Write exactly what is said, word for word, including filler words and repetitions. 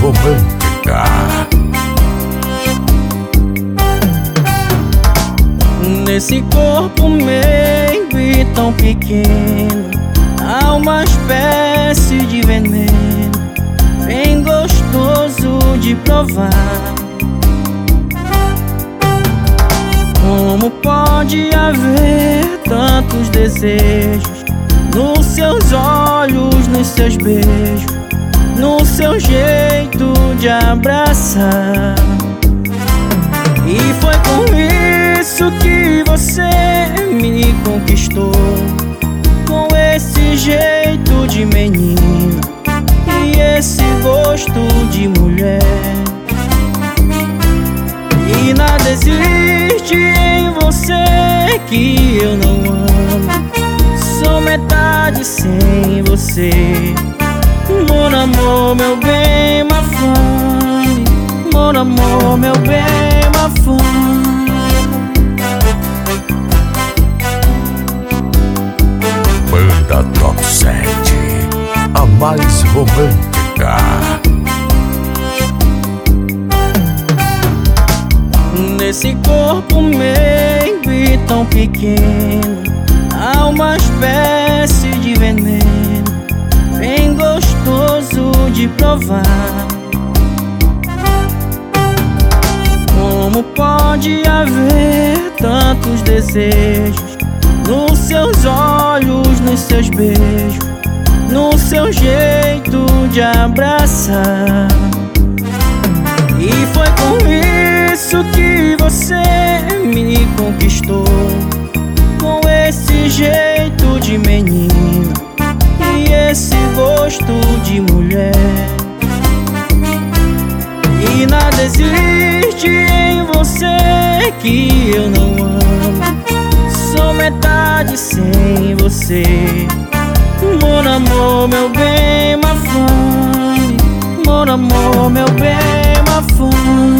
romântica. Nesse corpo meigo e tão pequeno há uma espécie de veneno bem gostoso de provar. Como pode haver tantos desejos nos seus olhos, nos seus beijos, no seu jeito de abraçar? E foi com isso que você me conquistou, com esse jeito de menino e esse gosto de mulher. E nada existe em você que eu não amo, sou metade sem você. Mon amour, meu bem, ma femme, mon amour, meu bem, ma femme. Banda Top sete, a mais romântica. Nesse corpo meigo e tão pequeno há uma espécie de veneno bem gostoso de provar. Como pode haver tantos desejos nos seus olhos, nos seus beijos, no seu jeito de abraçar? E foi com isso que você me conquistou, com esse jeito de menino e esse gosto de mulher. E nada existe em você que eu não amo, sou metade sem você. Mon amour, meu bem, ma femme, mon amour, meu bem, ma femme.